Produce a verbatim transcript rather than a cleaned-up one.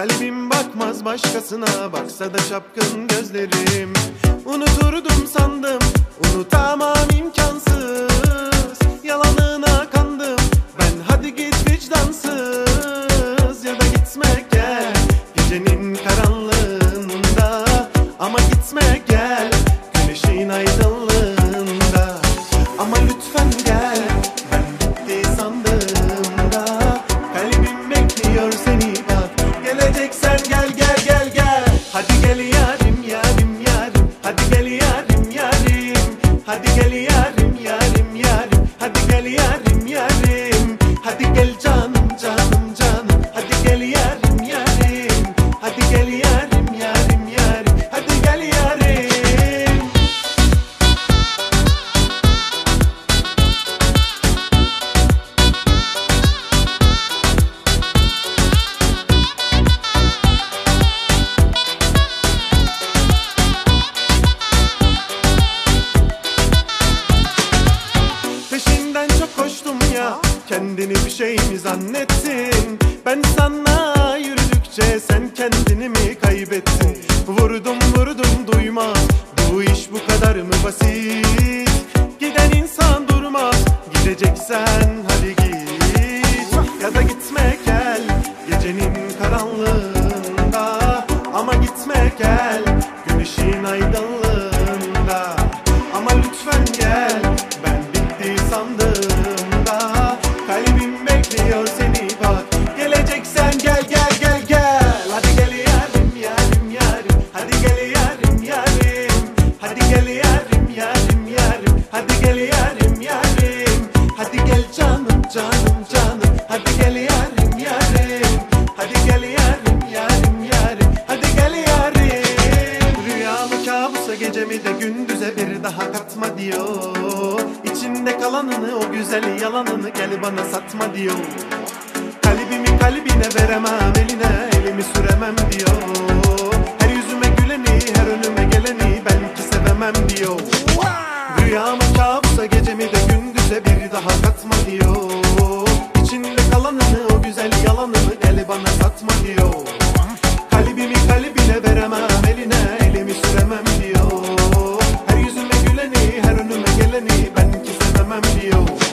Kalbim bakmaz başkasına, baksa da çapkın gözlerim. Unuturdum sandım, unutamam imkansız. Yalanına kandım ben, hadi git vicdansız. Ya da gitme gel gecenin karanlığında, ama gitme gel güneşin aydınlığında. Ama lütfen gel, ben bitti sandığımda. Kalbim bekliyor seni bak, geleceksen gel gel gel gel. Hadi gel yarim yarim yarim, hadi gel yarim yarim. Hadi gel yarim yarim yarim, hadi gel yarim yarim. Hadi gel canım canım canım, hadi gel yarim yarim. Hadi gel yarim yarim yarim, hadi gel yarim. Peşinden çok koştum ya, kendini bir şey mi zannettin? Ben sana yürüdükçe sen kendini mi kaybettin? Vurdum vurdum duymaz, bu iş bu kadar mı basit? Giden insan durmaz, gideceksen hadi git. Ya da gitme gel gecenin karanlığında, ama gitme gel güneşin aydınlığında. Ama lütfen gel, ben bitti sandığımda. Kalbim bekliyor seni bak, geleceksen gel gel gel gel. Hadi gel yarim yarim yarim, hadi gel yarim yarim. Hadi gel yarim yarim yarim, hadi gel yarim yarim. Hadi gel canım canım canım, hadi gel yarim yarim. Hadi gel yarim yarim yarim, hadi gel yarim. Rüyamı kabusa, gecemi de gündüze bir daha katma diyor. İçinde kalanını, o güzel yalanını gel bana satma diyor. Kalbimi kalbine veremem eline, elimi süremem diyor. Her yüzüme güleni, her önüme geleni belki sevemem diyor. Rüyamı kabusa, gecemi de gündüze bir daha katma diyor. İçinde kalanını, o güzel yalanını gel bana satma diyor. Kalbimi kalbine veremem eline, elimi süremem diyor. Her yüzüme güleni, her önüme geleni belki sevemem diyor.